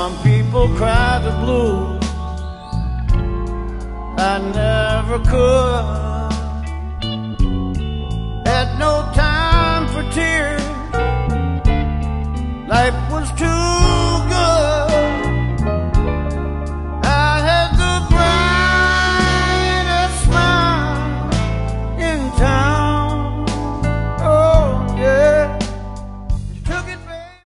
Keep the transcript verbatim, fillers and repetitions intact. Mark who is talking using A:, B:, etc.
A: Some people cry the blues. I never could.